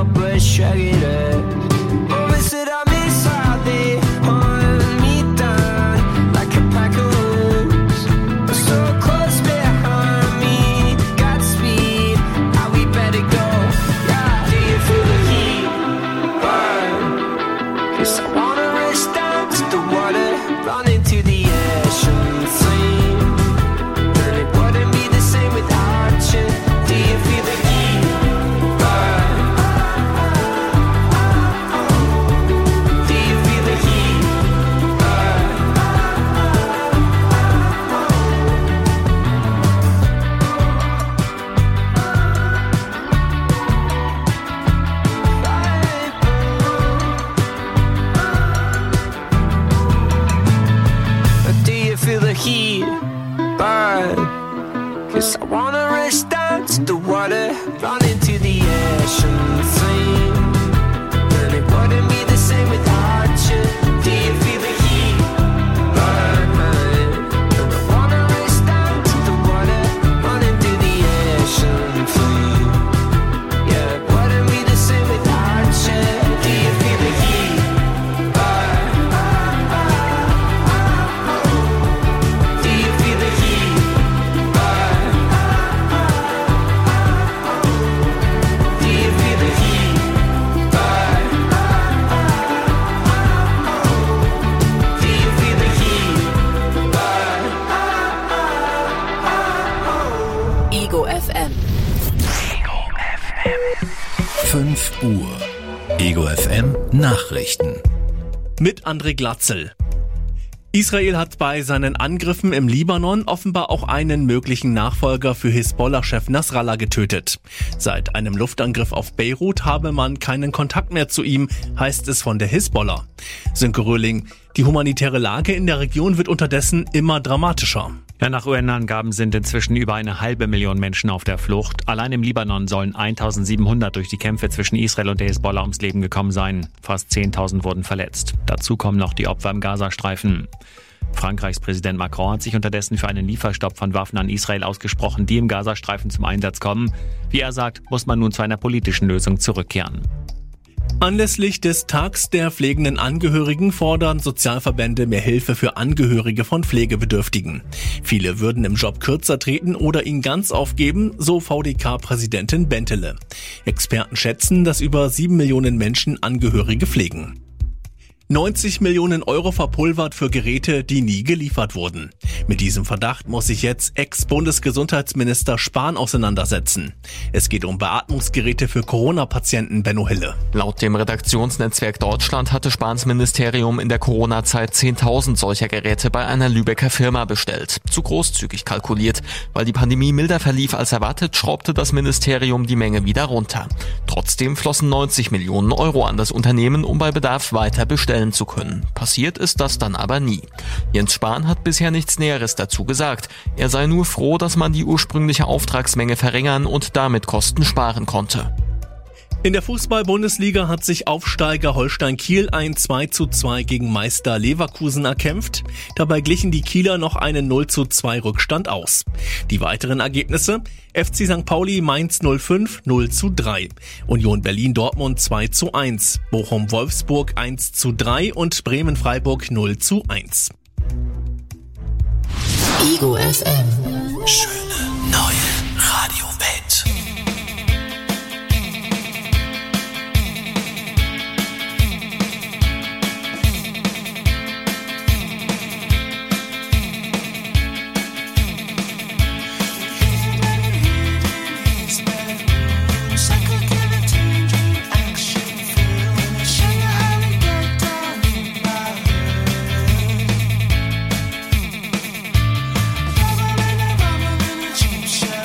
wish I could have. Or is it I miss how they hunt me down like a pack of wolves? So close behind me, Godspeed, how we better go. Yeah, do you feel the heat burn? 'Cause I wanna rush down to the water, run into the ocean flame. And it wouldn't be the same without you. Do you feel the heat burn? Do you feel the heat burn? Do you feel the heat burn? 'Cause I wanna rush down to the water, run into the ocean flame. And it wouldn't be the same without you. Do you feel the heat burn? And I wanna rush down to the water, run into the ocean flame. Yeah, it wouldn't be the same without you. Do you feel the heat burn? Do you feel the heat burn? Do you feel the heat burn? Do you feel the heat burn? Ego FM. 5 Uhr. Ego FM Nachrichten. Mit André Glatzel. Israel hat bei seinen Angriffen im Libanon offenbar auch einen möglichen Nachfolger für Hisbollah-Chef Nasrallah getötet. Seit einem Luftangriff auf Beirut habe man keinen Kontakt mehr zu ihm, heißt es von der Hisbollah. Sönke Röhling, die humanitäre Lage in der Region wird unterdessen immer dramatischer. Ja, nach UN-Angaben sind inzwischen über 500.000 Menschen auf der Flucht. Allein im Libanon sollen 1.700 durch die Kämpfe zwischen Israel und der Hisbollah ums Leben gekommen sein. Fast 10.000 wurden verletzt. Dazu kommen noch die Opfer im Gazastreifen. Frankreichs Präsident Macron hat sich unterdessen für einen Lieferstopp von Waffen an Israel ausgesprochen, die im Gazastreifen zum Einsatz kommen. Wie er sagt, muss man nun zu einer politischen Lösung zurückkehren. Anlässlich des Tags der pflegenden Angehörigen fordern Sozialverbände mehr Hilfe für Angehörige von Pflegebedürftigen. Viele würden im Job kürzer treten oder ihn ganz aufgeben, so VDK-Präsidentin Bentele. Experten schätzen, dass über 7 Millionen Menschen Angehörige pflegen. 90 Millionen Euro verpulvert für Geräte, die nie geliefert wurden. Mit diesem Verdacht muss sich jetzt Ex-Bundesgesundheitsminister Spahn auseinandersetzen. Es geht um Beatmungsgeräte für Corona-Patienten, Benno Hille. Laut dem Redaktionsnetzwerk Deutschland hatte Spahns Ministerium in der Corona-Zeit 10.000 solcher Geräte bei einer Lübecker Firma bestellt. Zu großzügig kalkuliert. Weil die Pandemie milder verlief als erwartet, schraubte das Ministerium die Menge wieder runter. Trotzdem flossen 90 Millionen Euro an das Unternehmen, um bei Bedarf weiter bestellen zu können. Passiert ist das dann aber nie. Jens Spahn hat bisher nichts Näheres dazu gesagt. Er sei nur froh, dass man die ursprüngliche Auftragsmenge verringern und damit Kosten sparen konnte. In der Fußball-Bundesliga hat sich Aufsteiger Holstein Kiel ein 2:2 gegen Meister Leverkusen erkämpft. Dabei glichen die Kieler noch einen 0:2 Rückstand aus. Die weiteren Ergebnisse: FC St. Pauli Mainz 05 0:3, Union Berlin Dortmund 2:1, Bochum Wolfsburg 1:3 und Bremen Freiburg 0:1. Ego FM. Schöne neue Radiowelt. Cheap shot.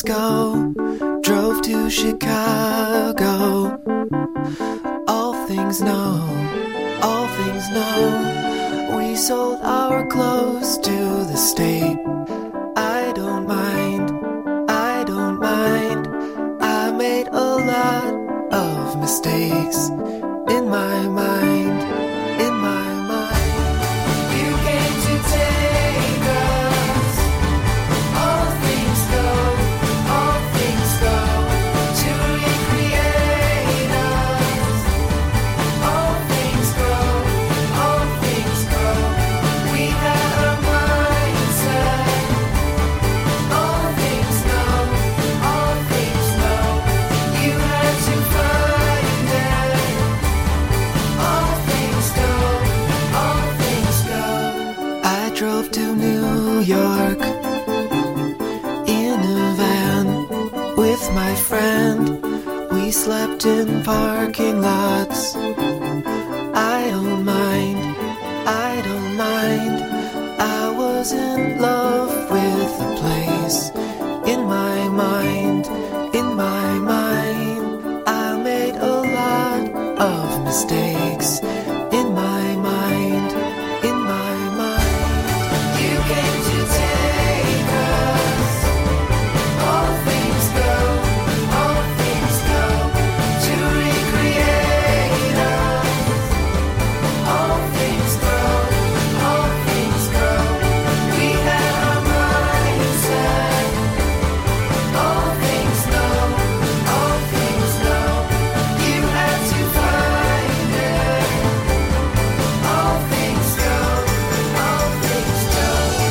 things go. Drove to Chicago. All things know, all things know. We sold our clothes to the state. I don't mind, I don't mind. I made a lot of mistakes in my mind, in my mind. You came to take us. All things go, all things go. To recreate us. All things go, all things go. We had a mindset. All things know, all things know. You had to find it. All things go, all things go. I drove to New York in a van with my friend. We slept in parking lots. I don't mind, I don't mind. I was in love with the place. In my mind, in my mind. I made a lot of mistakes. In my mind, in my mind. You came to take us. All things go, all things go. To recreate us. All things grow, all things grow. We had a mindset. All things know, all things know. You had to find it. All things go, all things go.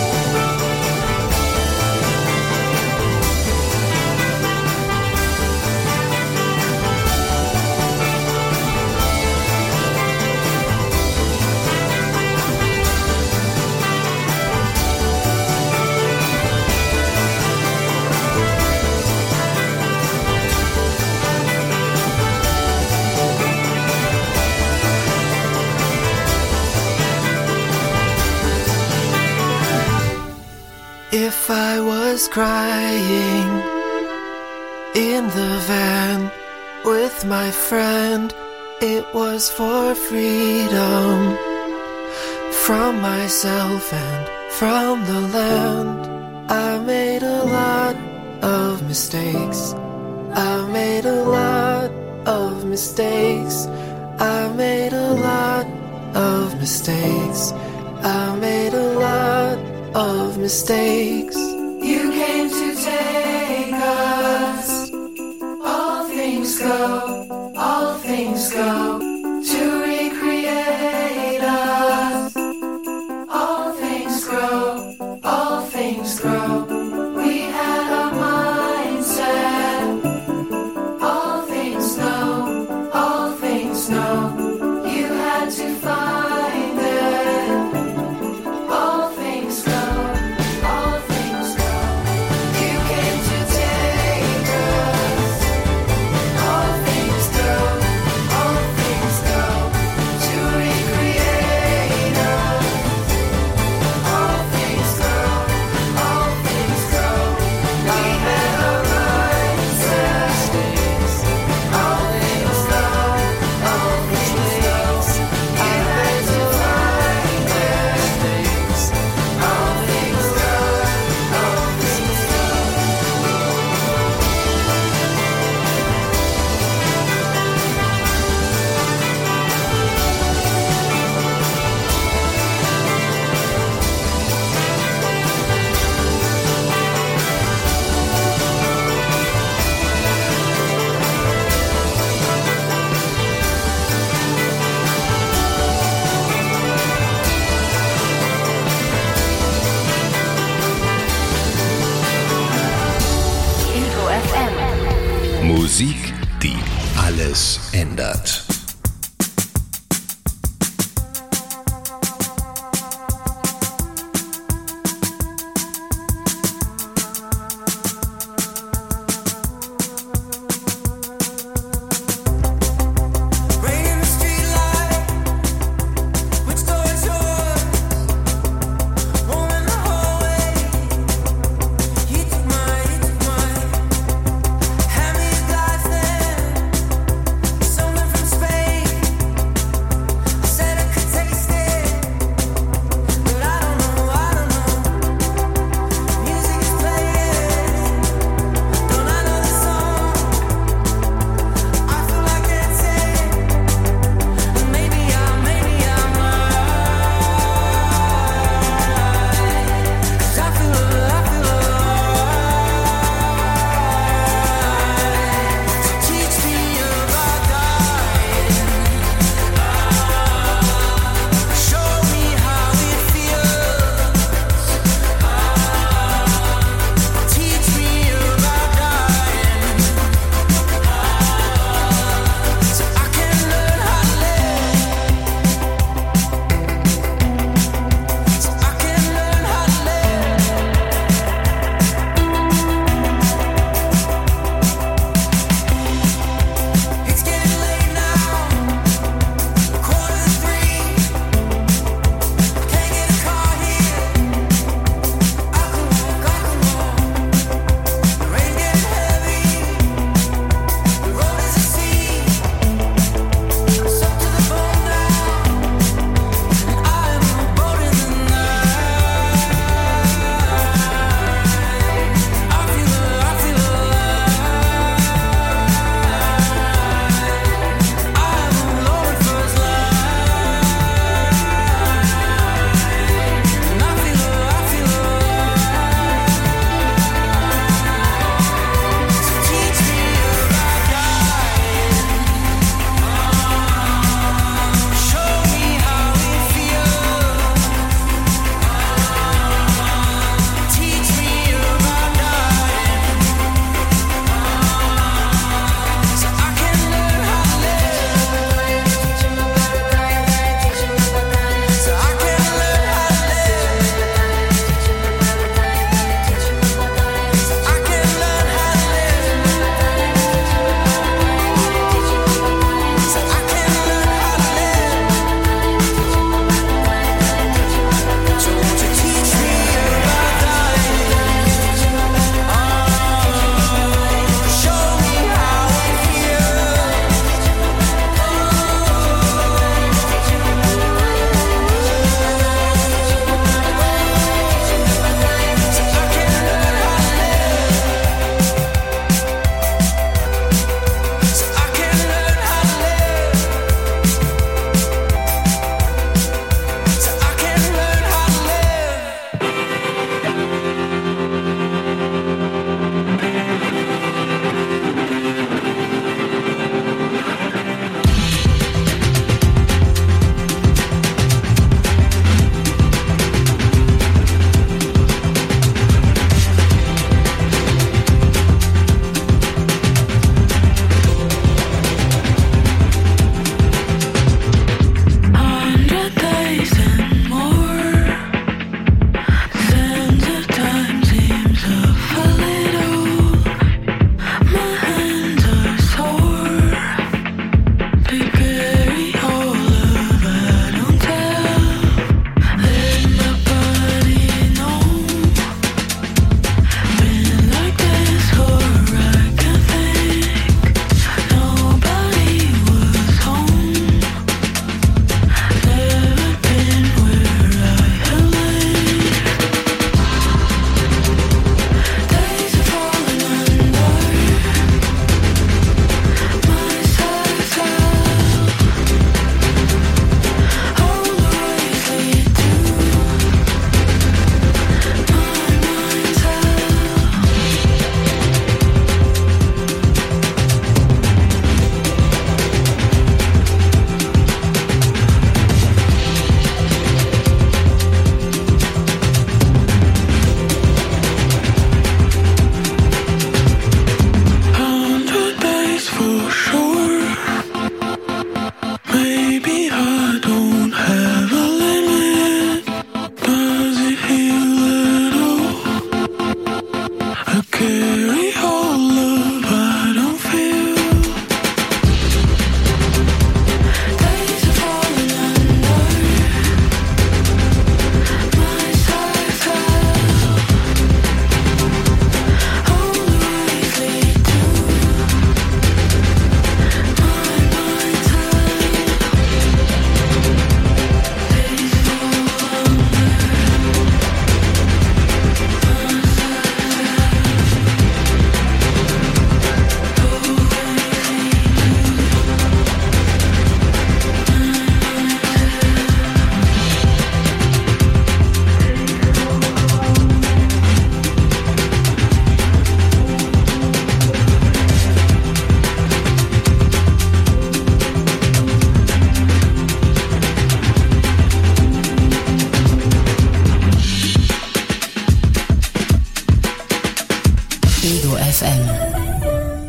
If I was crying in the van with my friend, it was for freedom from myself and from the land. I made a lot of mistakes. I made a lot of mistakes. I made a lot of mistakes. I made a lot of mistakes. You came to take us. All things go, all things go. To recreate us. All things grow, all things grow. We had a mindset. All things know, all things know. You had to find it. All things go, all things go. You came to take us. All things go, all things go. To recreate us. All things go, all things go. We had a mindset. All things go, all things go. You had to find it. All things go, all things go. Ego FM. Musik, die alles ändert. Rain in the streetlight. Which door is yours? Warm in the hallway. He took mine, he took mine.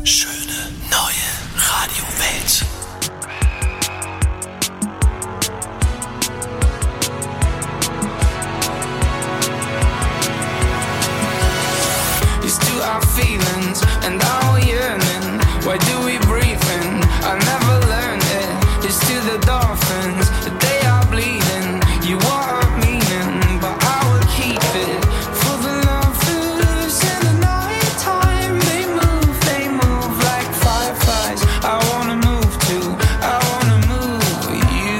Schöne neue Radiowelt. Used to our feelings and our yearning. Why do we breathe in? I never learned it. It's to the dolphins, they are bleeding. You are a meaning, but I will keep it. For the lovers in the night time, they move like fireflies. I wanna move too, I wanna move with you.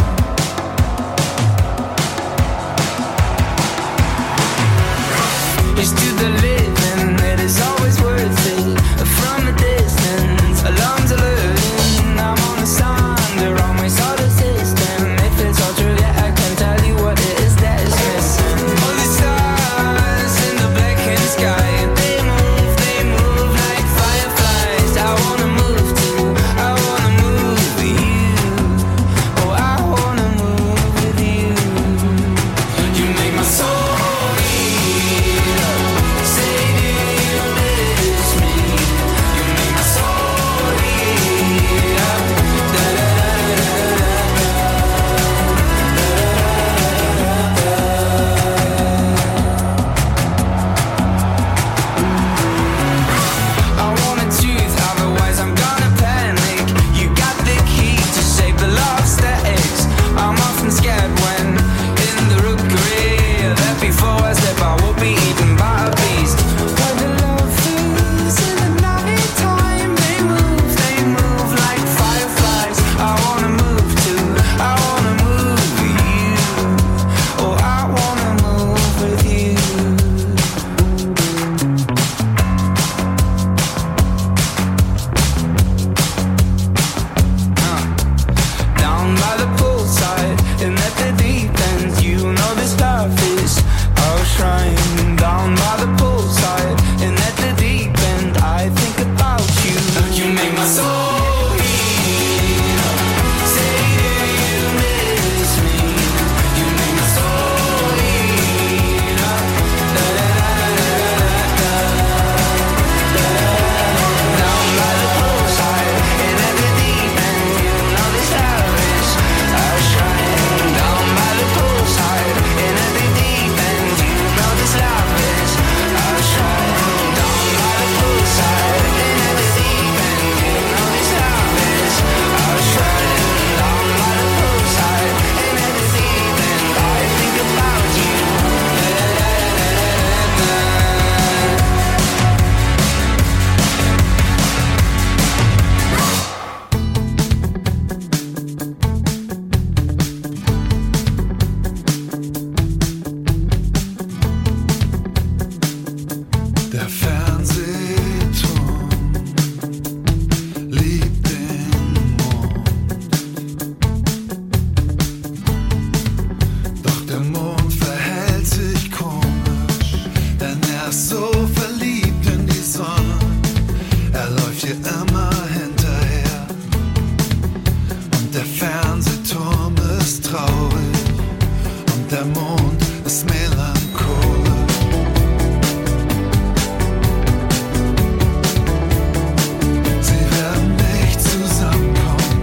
It's to the living, it is always worth it. From a distance, alarms alerting. I'm on the sound, they're always all the system. If it's all true, yeah, I can tell you what it is that is missing. All the stars in the blackened sky, they move like fireflies. I wanna move too, I wanna move with you. Oh, I wanna move with you. You make my soul beat up. Say, do you miss me? You make my soul beat up. Da da I want a tooth, otherwise I'm gonna panic. You got the key to save the lost eggs. I'm often scared when in the rookery that before I step I will be eaten by a beast. But the lovers in the night time, they move like fireflies. I wanna move too, I wanna move with you. Oh, I wanna move with you. Down by the poolside and at the deep end, you know this love is our shrine. Down by the poolside and at the deep end, I think about you. You make my soul beat up. Say, do you miss me? You make my soul beat up. Da da da da da da. Down by the poolside and at the deep end, you know this love is our shrine. Down by the poolside and at the deep end, you know this love is our shrine. Down by the poolside and at the deep end, you know this love is our shrine. Down by the poolside and at the deep end, I think about you. Der Fernsehturm liebt den Mond. Doch der Mond verhält sich komisch, denn er ist so verliebt in die Sonne. Er läuft ihr immer hinterher. Und der Fernsehturm ist traurig und der Mond ist melancholisch. Sie werden nicht zusammenkommen.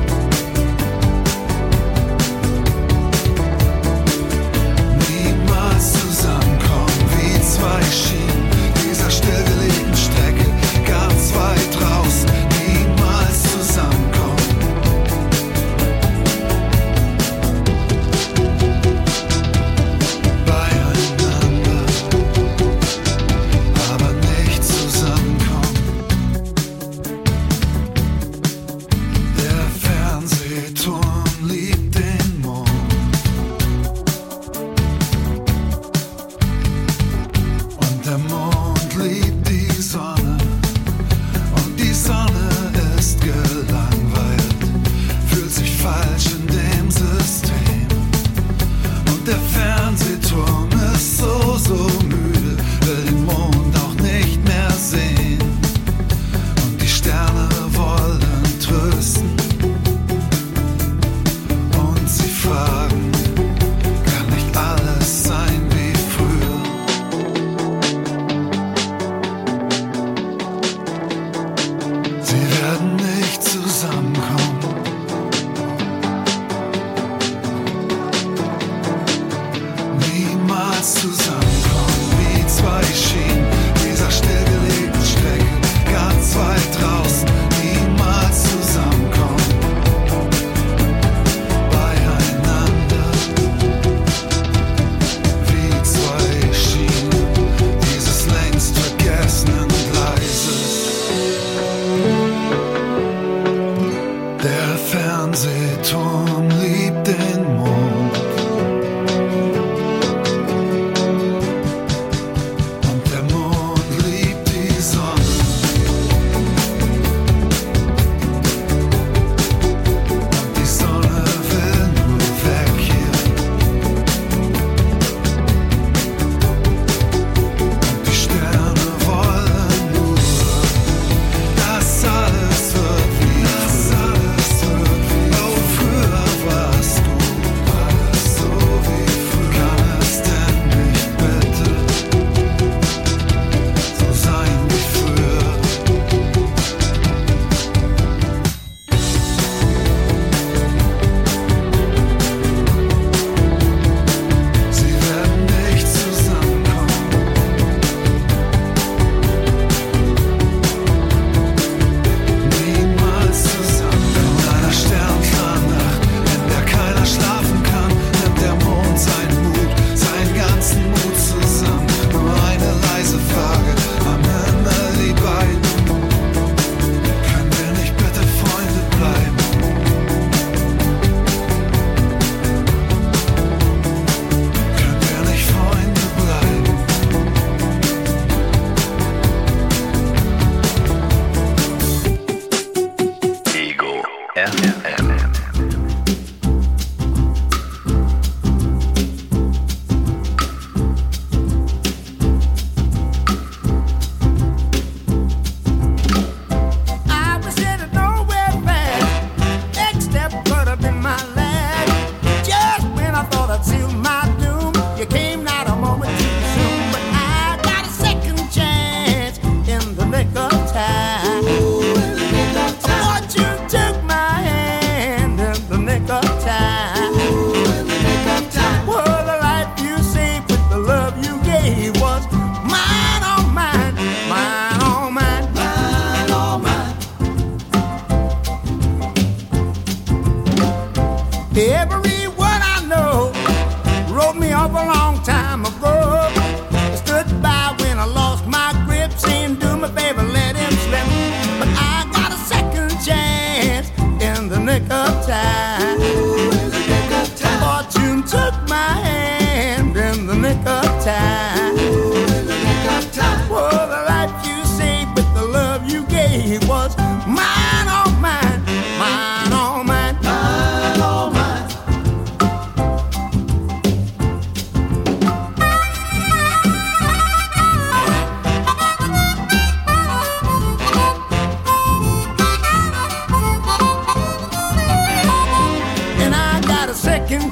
Niemals zusammenkommen wie zwei Schienen dieser stillgelegten Strecke ganz weit draußen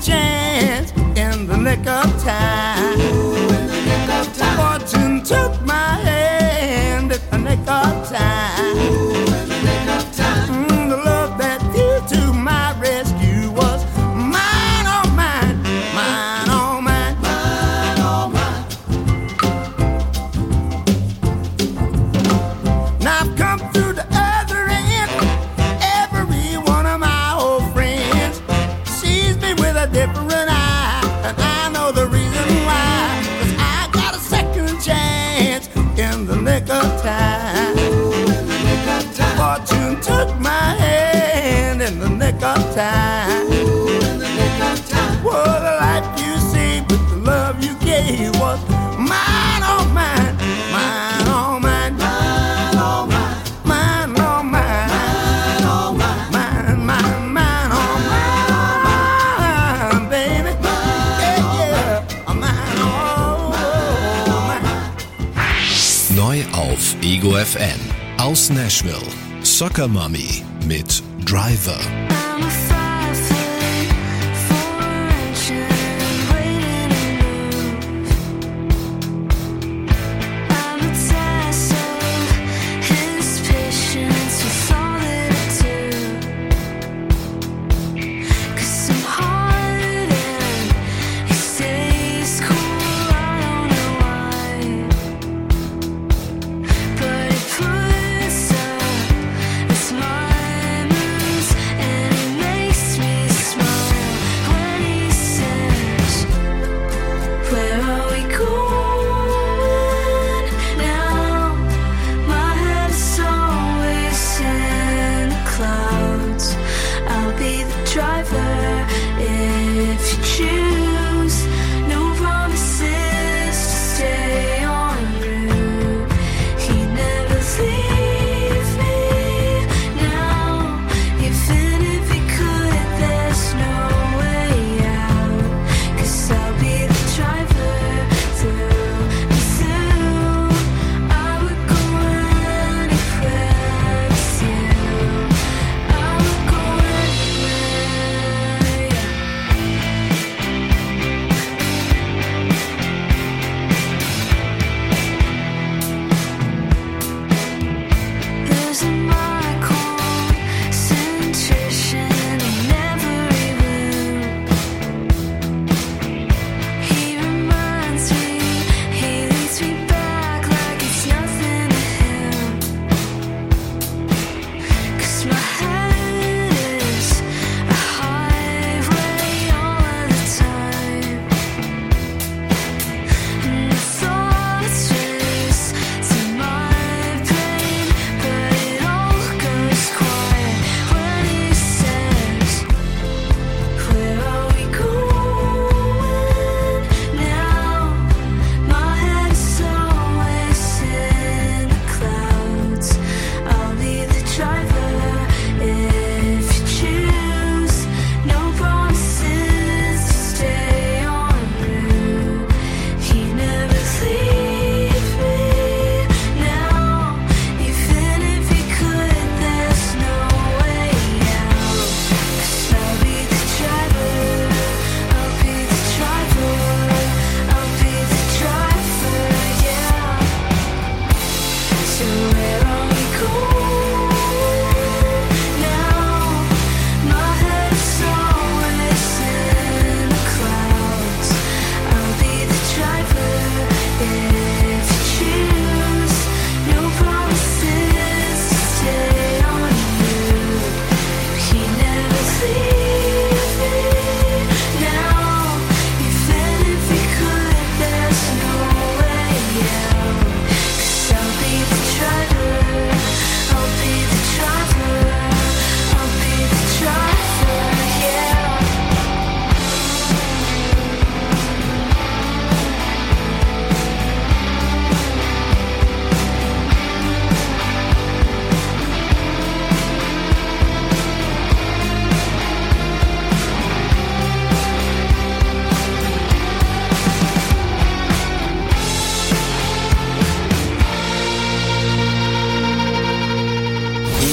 chance in the nick of time. Fortune took my hand in the nick of time. The love that flew to my rescue was mine, oh mine, mine, oh mine, mine, oh mine. Now I've come through the other end. Every one of my old friends sees me with a different eye, and I know the reason why. 'Cause I got a second chance in the nick of time. Fortune took my hand in the nick of time. Well, the life you saved with the love you gave was mine, oh mine, mine, oh mine, mine, oh mine, mine, oh mine, mine, oh mine, mine, mine, mine, oh mine, baby, yeah, yeah, mine, oh mine. Neu auf Ego FM. Aus Nashville. Soccer Mommy mit Driver.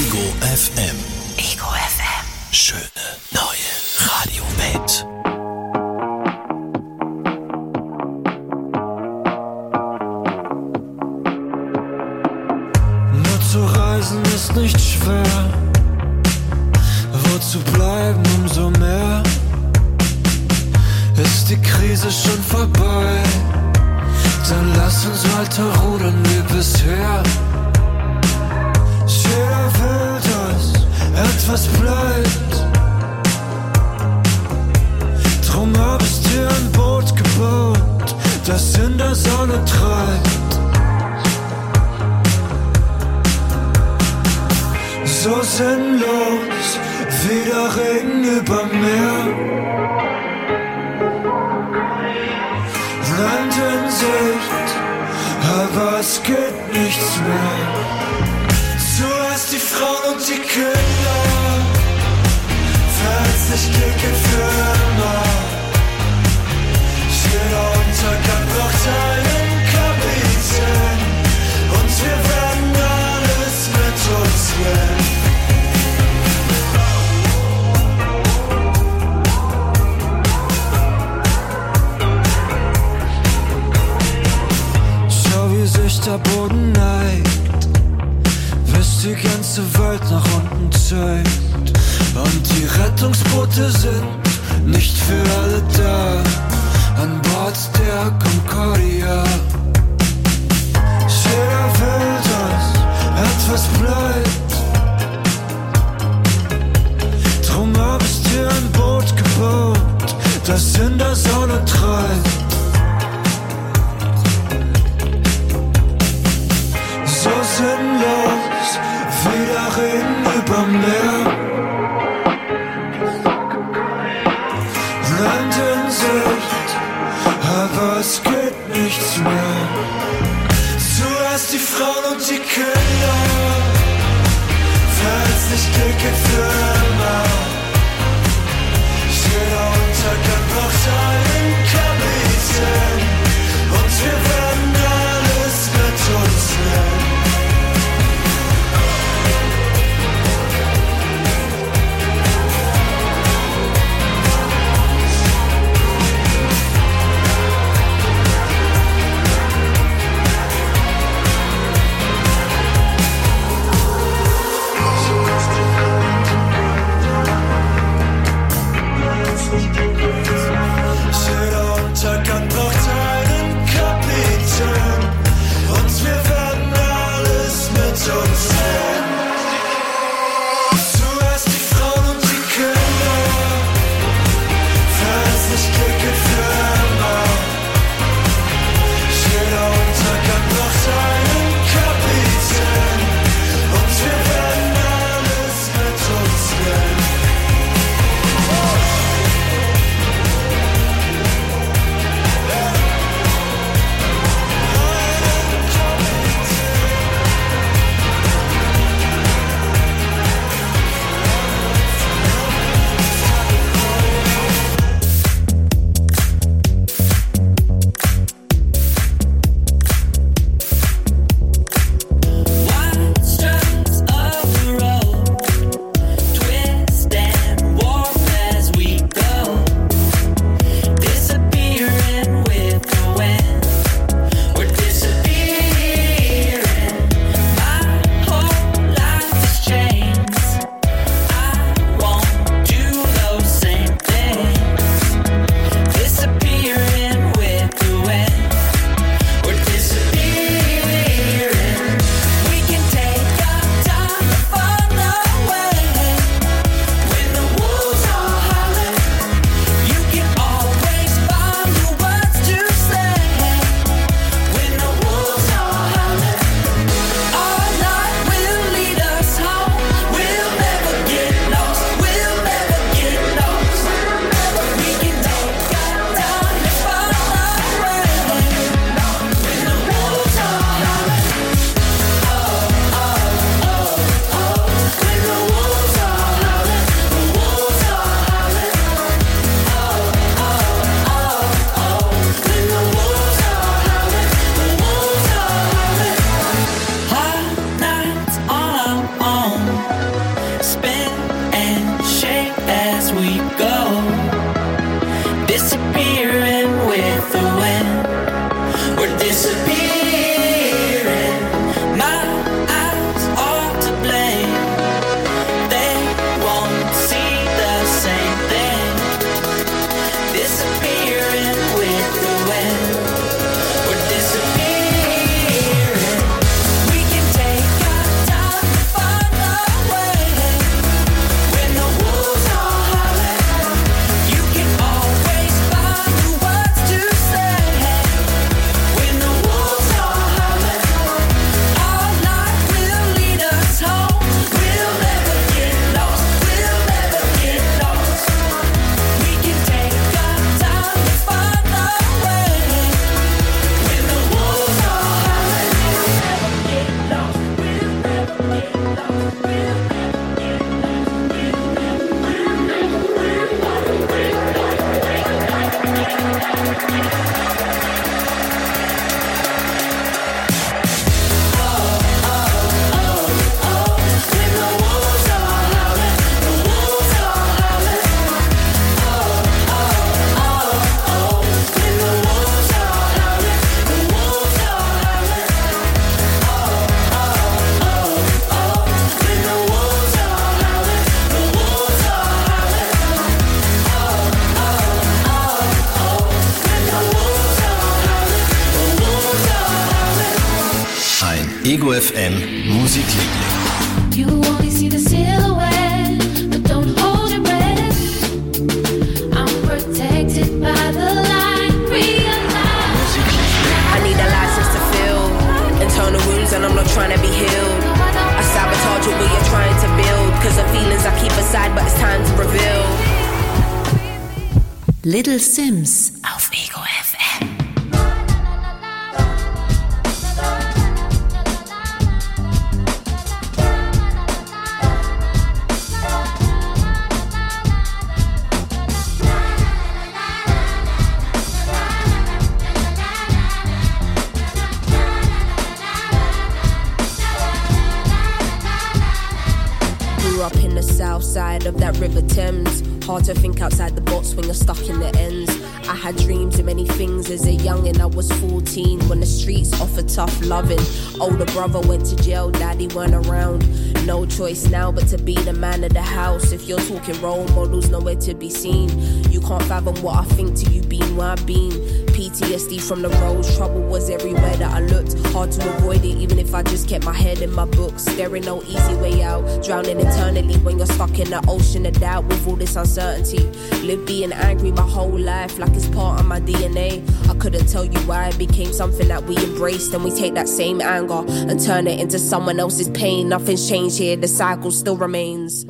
FM. Ego FM. Schöne neue Radiowelt. Reisen ist nicht schwer. Wozu bleiben umso mehr? Ist die Krise schon vorbei? Dann lass uns weiter rudern wie bisher. Jeder will, dass etwas bleibt. Drum hab ich dir ein Boot gebaut, das in der Sonne treibt. So sinnlos wie der Regen über Meer. Land in Sicht, aber es geht nichts mehr. Zuerst die Frauen und die Kinder, verletzlich Dicke für immer. Jeder Untergang braucht einen Kapitän und wir werden alles mit uns nehmen. Sich der Boden neigt, bis die ganze Welt nach unten zeigt. Und die Rettungsboote sind nicht für alle da, an Bord der Concordia. Jeder will, dass etwas bleibt. Drum hab ich dir ein Boot gebaut, das in der Sonne treibt. So sinnlos wie der Regen über Meer. Land in Sicht, aber es geht nichts mehr. Zuerst die Frauen und die Kinder, verletzlich Dicke für immer. Jeder Untergang braucht einen Kapitän und wir werden alles mit uns nehmen. FM Musikliebling. You only see the silhouette, but don't hold your breath. I'm protected by the light. Realize I need a license to feel internal wounds, and I'm not trying to be healed. I sabotage what you're trying to build, cause the feelings I keep aside, but it's time to reveal. Little Sims auf Ego FM. Grew up in the south side of that River Thames. Hard to think outside the box when you're stuck in the ends. I had dreams of many things as a youngin'. I was 14 when the streets offered tough loving. Older brother went to jail, daddy weren't around. No choice now but to be the man of the house. If you're talking role models, nowhere to be seen. You can't fathom what I think till you been where I've been. PTSD from the roads, trouble was everywhere that I looked. Hard to avoid it even if I just kept my head in my books. There ain't no easy way out, drowning eternally when you're stuck in the ocean of doubt with all this uncertainty. Live being angry my whole life like it's part of my DNA. I couldn't tell you why it became something that we embraced, and we take that same anger and turn it into someone else's pain. Nothing's changed here, the cycle still remains.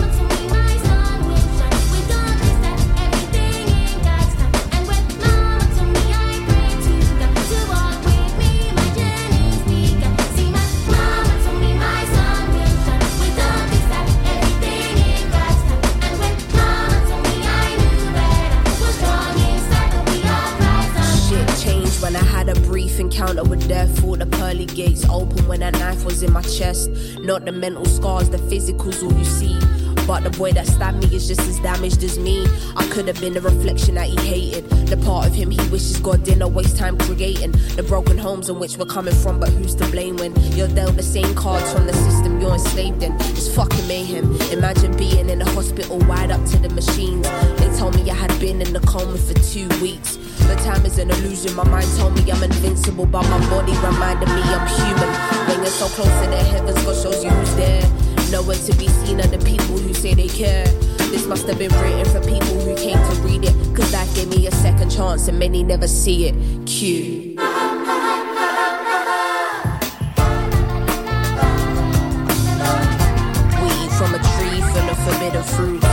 Encounter with death, all the pearly gates open when that knife was in my chest. Not the mental scars, the physical's all you see. But the boy that stabbed me is just as damaged as me. I could have been the reflection that he hated, the part of him he wishes God didn't waste time creating. The broken homes in which we're coming from, but who's to blame when you're dealt the same cards from the system you're enslaved in? It's fucking mayhem. Imagine being in the hospital wired up to the machines. They told me I had been in the coma for 2 weeks. The time is an illusion, my mind told me I'm invincible, but my body reminded me I'm human. When you're so close to the heavens, God shows you who's there. Nowhere to be seen are the people who say they care. This must have been written for people who came to read it, cause that gave me a second chance and many never see it. Q. We eat from a tree full of forbidden fruits.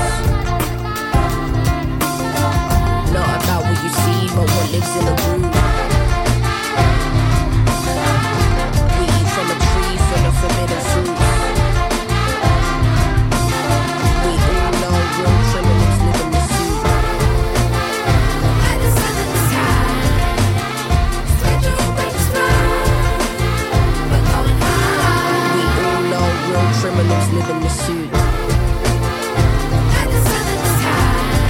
Not about what you see, but what lives in the root. We eat from a tree full of forbidden fruits. We all know real criminals live in the suit. Like the sun in the sky, spread your wings wide. We're going high. We all know real criminals live in the suit. Like the sun in the sky.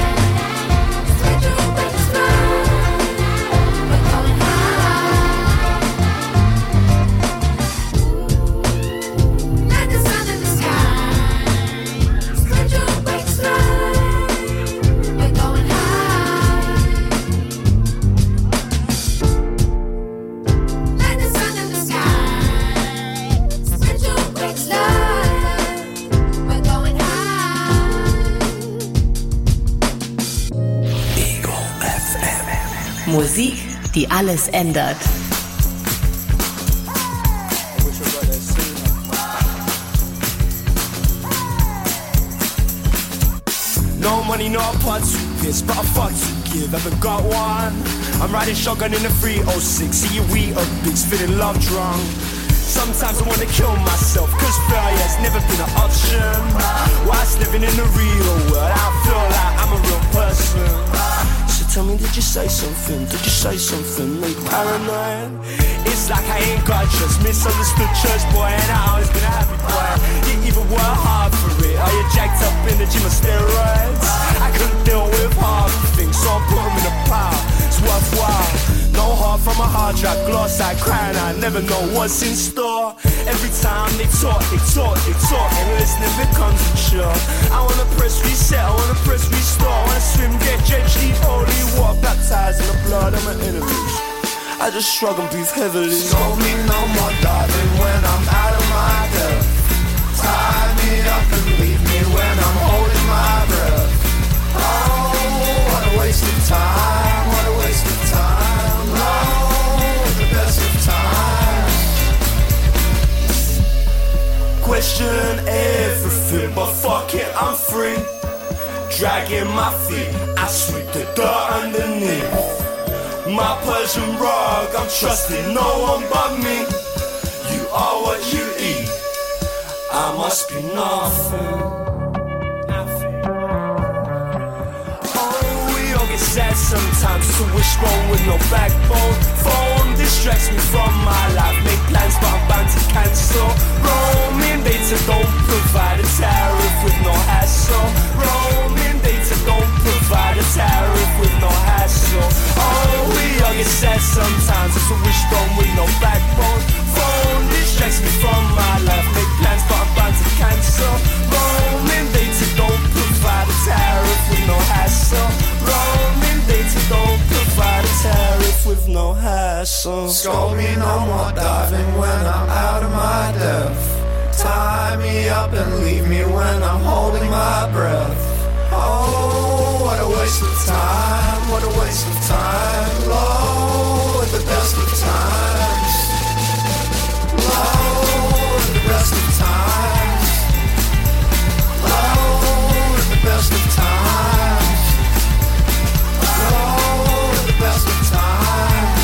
Musik, die alles ändert. No money, no part to piss, but I fuck to give, haven't got one. I'm riding shotgun in a 306, see you eat up bigs, feeling love drunk. Sometimes I wanna kill myself, cause failure's never been an option. Whilst living in the real world, I feel like I'm a real person. So tell me, did you say something? Did you say something? Make paranoid? It's like I ain't got trust, misunderstood church boy, and I always been a happy boy. You even work hard for it, are you jacked up in the gym of steroids? I couldn't deal with half the things, so I put them in a pile. It's worthwhile. No heart from a hard drive, gloss I crying, I never know what's in store. Every time they talk, and listening becomes a chore. I wanna press reset, I wanna press restore. I wanna swim, get drenched, eat holy water, baptized in the blood of my enemies. I just shrug and breathe heavily. Scold me no more, darling, when I'm out of my depth. Tie me up and leave me when I'm holding my breath. Oh, what a waste of time, what a waste of time. Oh, the best of times. Question everything, but fuck it, I'm free. Dragging my feet, I sweep the dirt underneath. My Persian rug, I'm trusting no one but me. You are what you eat, I must be nothing. Oh, we all get sad sometimes, to wishbone with no backbone. Phone distracts me from my life, make plans but I'm bound to cancel. Roaming data don't provide a tariff with no hassle. Roaming data don't provide a tariff with no hassle. Oh, we all get sad sometimes, it's a wishbone with no backbone. Phone distracts me from my life, make plans but I'm bound to cancel. Roaming data don't provide a tariff with no hassle. Roaming data don't provide a tariff with no hassle. Scold me no more, darling, when I'm out of my depth. Tie me up and leave me when I'm holding my breath. Oh, what a waste of time, what a waste of time. Low at the best of times. Low at the best of times. Low at the best of times. Low at the best of times.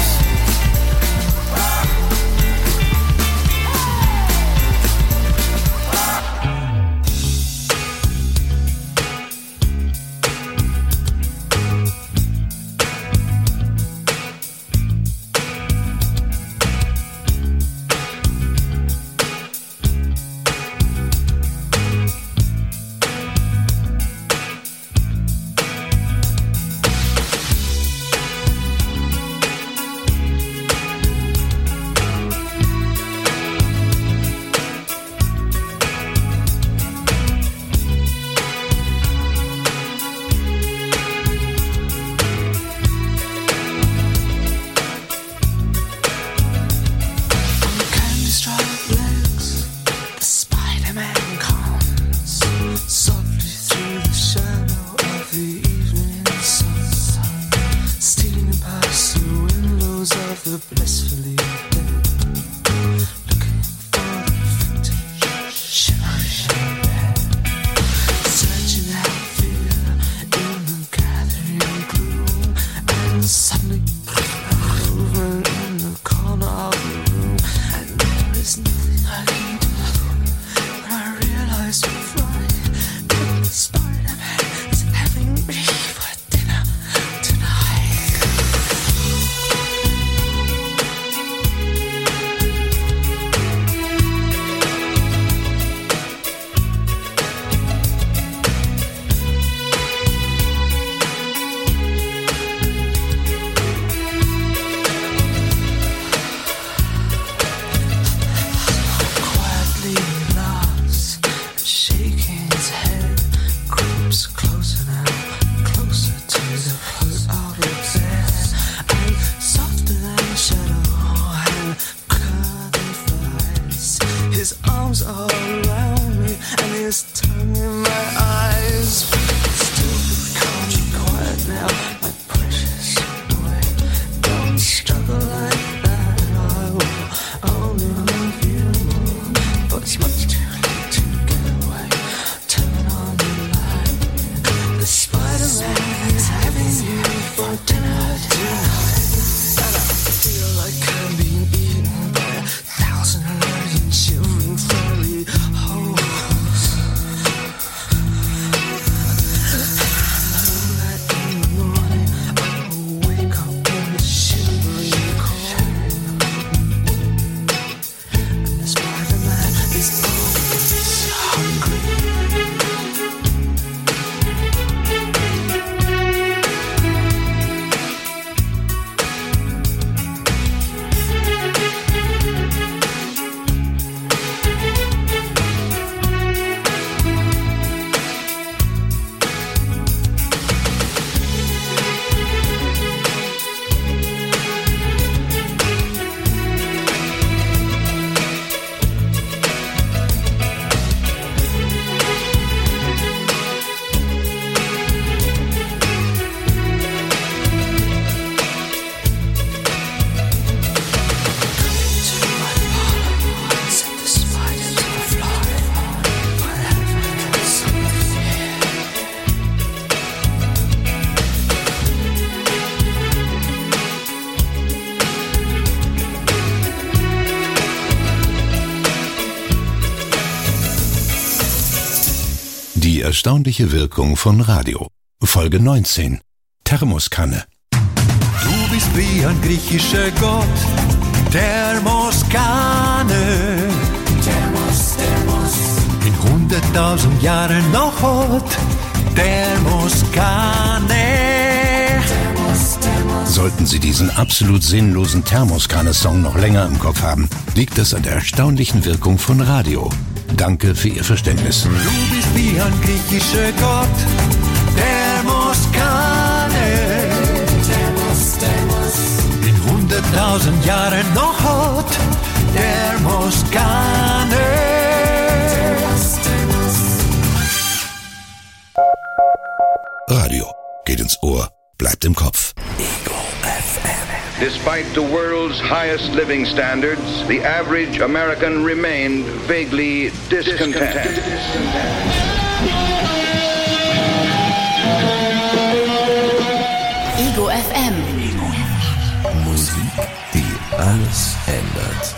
Die erstaunliche Wirkung von Radio. Folge 19. Thermoskanne. Du bist wie ein griechischer Gott. Thermoskanne. In 100.000 Jahren noch hot. Thermoskanne. Sollten Sie diesen absolut sinnlosen Thermoskanne-Song noch länger im Kopf haben, liegt es an der erstaunlichen Wirkung von Radio. Danke für Ihr Verständnis. Du bist wie ein griechischer Gott. Thermoskanne. In 100.000 Jahren noch hot. Thermoskanne. Radio geht ins Ohr, bleibt im Kopf. Despite the world's highest living standards, the average American remained vaguely discontent. Ego FM. Musik, die alles ändert.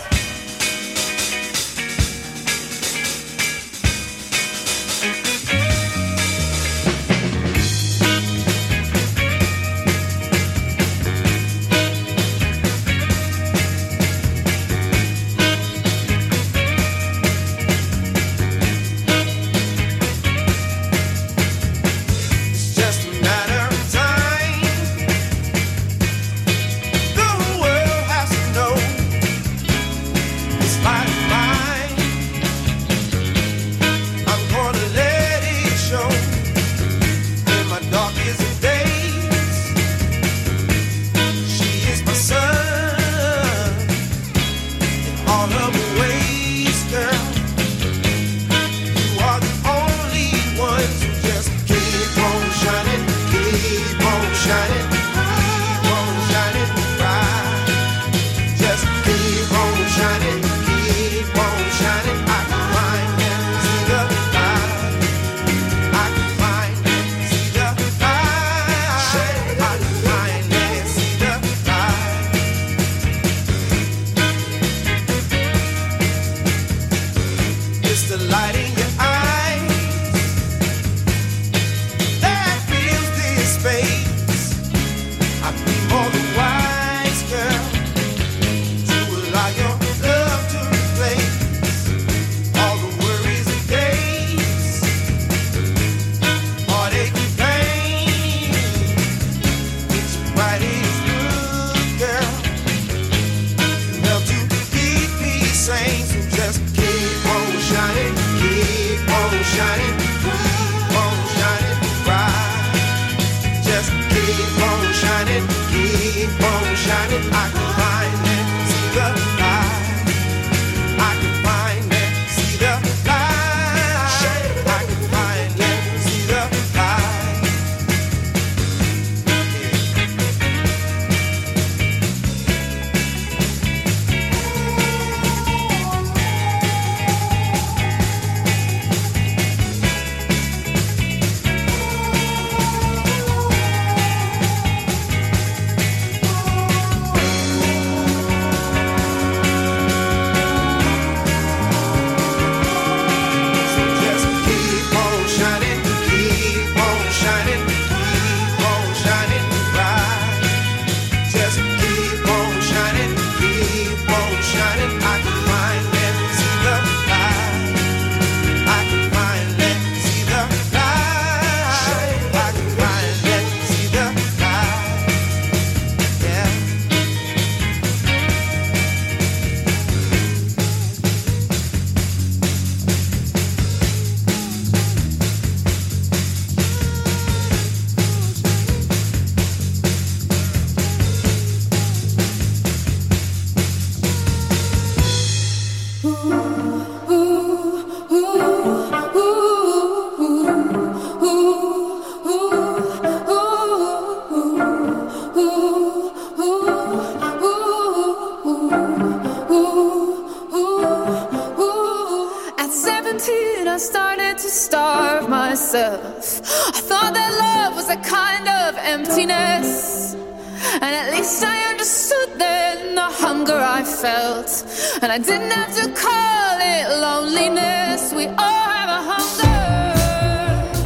myself. I thought that love was a kind of emptiness, and at least I understood then the hunger I felt, and I didn't have to call it loneliness. We all have a hunger.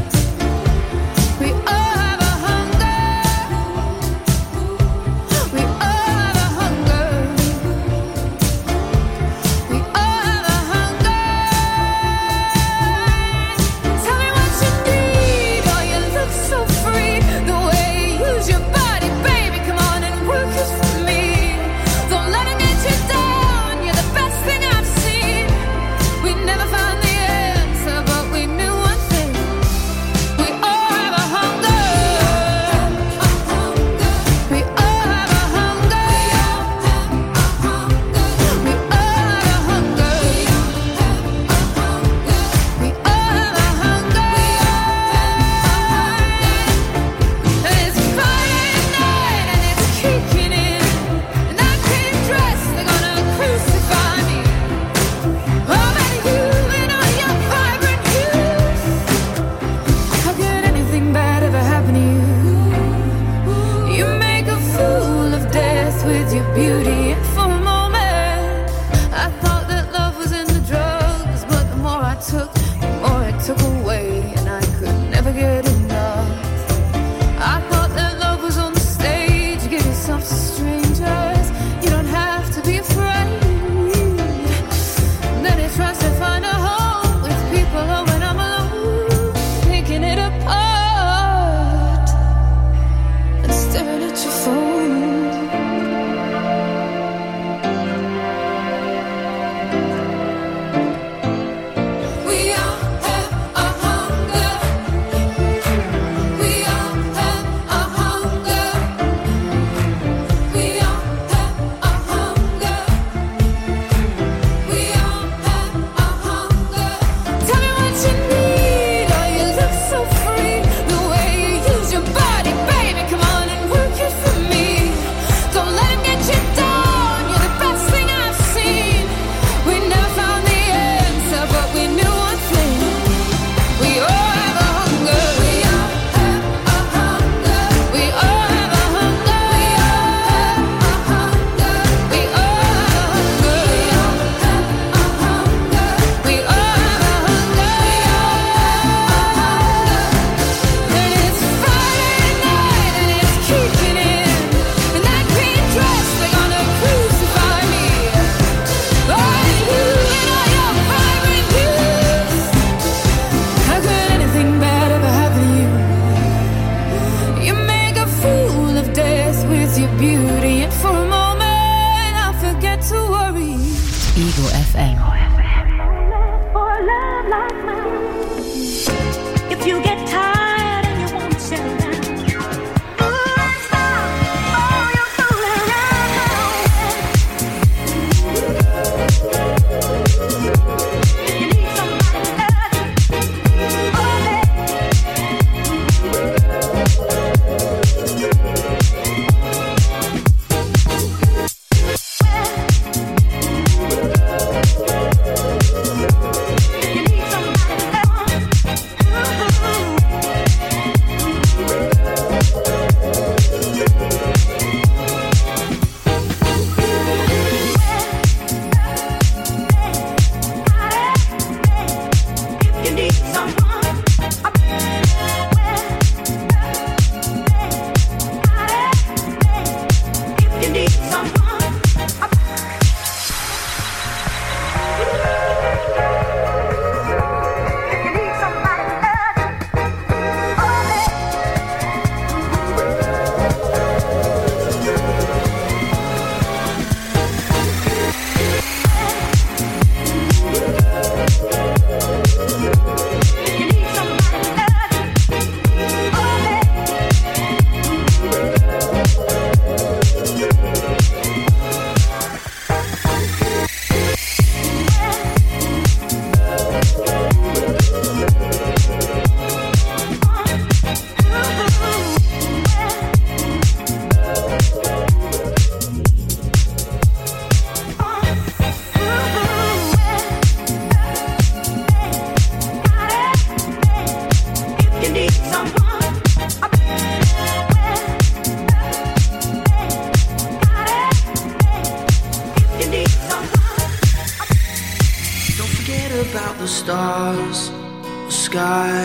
stars, the sky,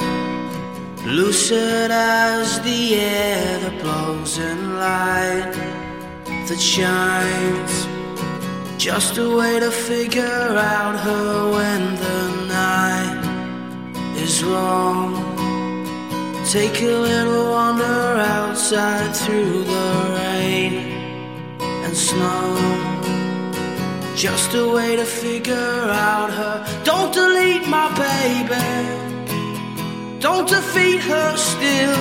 lucid as the air that blows in light that shines. Just a way to figure out her when the night is long. Take a little wander outside through the rain and snow. Just a way to figure out her. Don't delete my baby, don't defeat her still.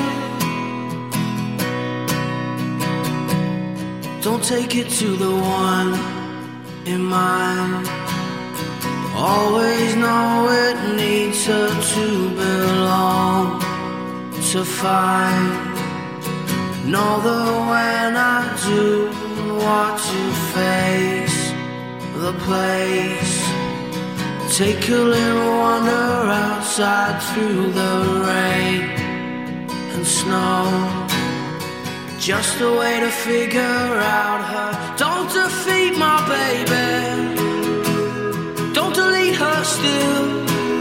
Don't take it to the one in mind. Always know it needs her to belong, to find. Know that when I do want to face the place, take a little wander outside through the rain and snow. Just a way to figure out her. Don't defeat my baby, don't delete her still.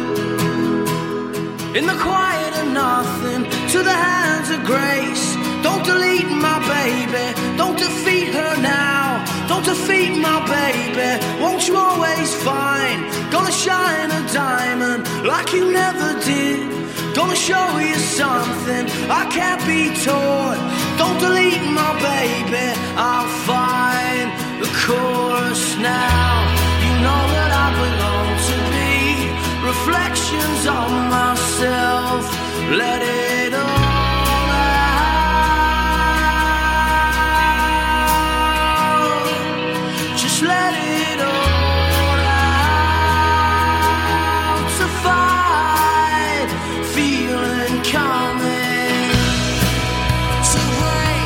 In the quiet of nothing, to the hands of grace. Don't delete my baby, don't defeat her now. Don't defeat my baby, won't you always find? Gonna shine a diamond like you never did. Gonna show you something I can't be taught. Don't delete my baby, I'll find the chorus now. You know that I belong to be reflections on myself. Let it all out. Just let it all out. To fight, feeling coming. To wait,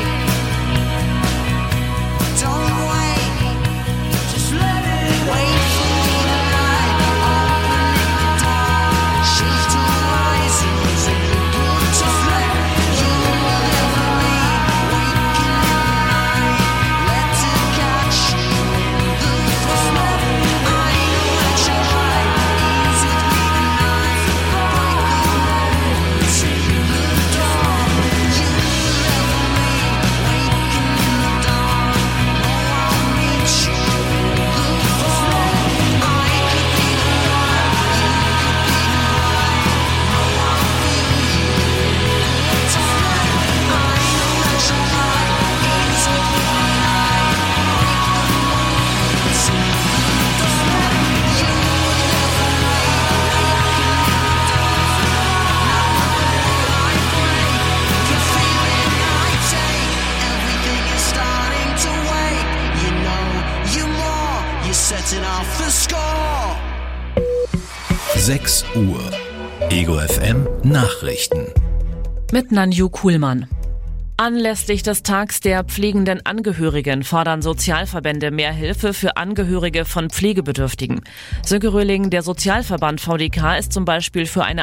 don't wait. Just let it wait for the night. Opening the door, shift to rises in the good time. You will never leave, waking the night. Let it catch you in the fall. I know what you're right. Is it me tonight? Break the moments in the dawn. You will never leave, waking in the dawn. No, I'll meet you in the fall. I could be the one, you could be the right. No, I'll feel you in the time. I know that you're right. Is it me tonight? Break the moments in the dawn. You will never leave, waking in the dawn. Now I break the feeling I take. Everything is starting to wake. You know you more. You're setting off the score. 6 Uhr. Ego FM Nachrichten. Mit Nanju Kuhlmann. Anlässlich des Tags der pflegenden Angehörigen fordern Sozialverbände mehr Hilfe für Angehörige von Pflegebedürftigen. Sönke Röhling, der Sozialverband VDK, ist zum Beispiel für eine